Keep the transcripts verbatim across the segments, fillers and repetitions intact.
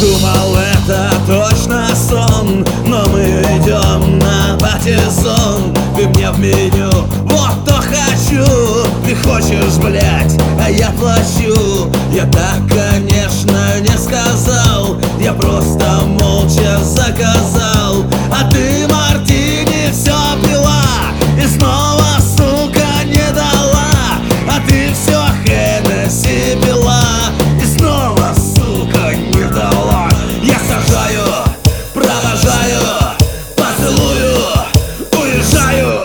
Думал, это точно сон, но мы идем на патиссон. Ты мне в меню, вот то хочу. Ты хочешь, блять, а я плачу. Я так, конечно, не сказал, я просто молча заказал. А ты мартини все пила и снова, сука, не дала. А ты все Хеннесси пила и снова, сука, не дала. Я сажаю, провожаю, поцелую, уезжаю.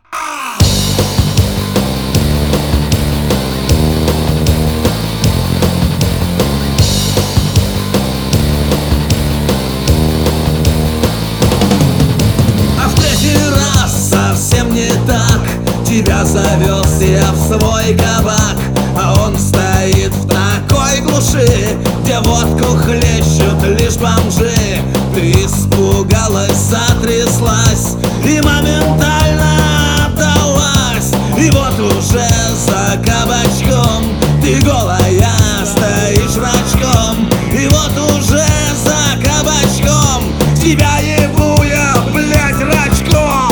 А в третий раз совсем не так. Тебя завез я в свой кабак, а он стоит в такой глуши, где водку хлещут лишь бомжи. Ты испугалась, затряслась и моментально отдалась. И вот уже за кабачком ты голая стоишь рачком. И вот уже за кабачком тебя ебу я, блять, рачком.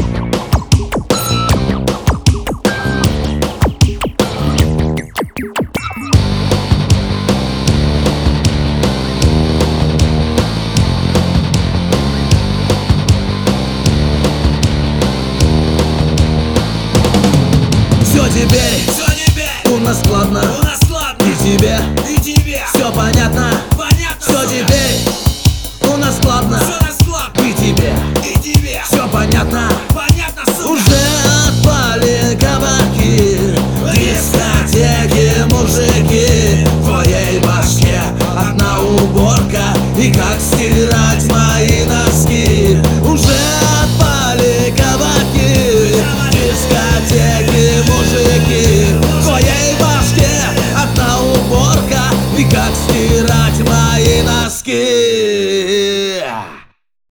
Все теперь, Все теперь у нас складно, у нас ладно, и тебе и тебе все понятно. понятно, Все сука? теперь у нас складно, Все нас ладно, и тебе и тебе все понятно. понятно, сука? Уже отпали кабаки, дискотеки, мужики. В твоей башке одна уборка и как стирать мои носки. Уже отпали кабаки, дискотеки, мужики. В твоей башке одна уборка и как стирать мои носки.